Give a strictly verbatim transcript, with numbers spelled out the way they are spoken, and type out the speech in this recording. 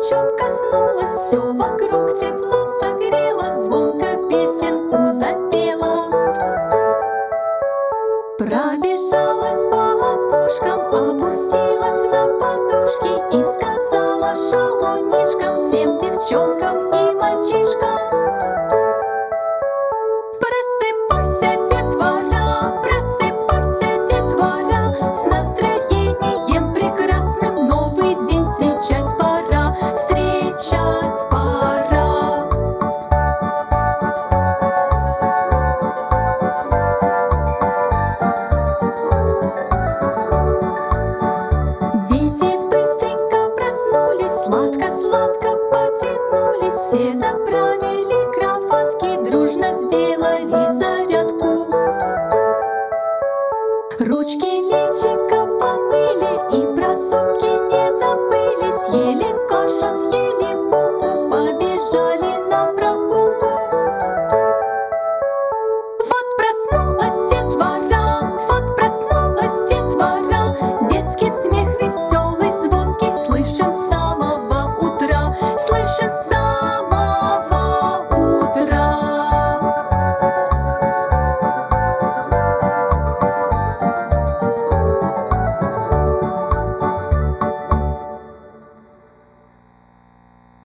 плечом коснулась, все вокруг тепло согрело, звонко песенку запела. Пробежалась по опушкам, опустилась на подушки и сказала шалунишкам, всем девчонкам и мальчишкам: просыпайся, детвора, просыпайся, детвора, с настроением прекрасным новый день встречать пора, встречать пора. Дети быстренько проснулись, сладко-сладко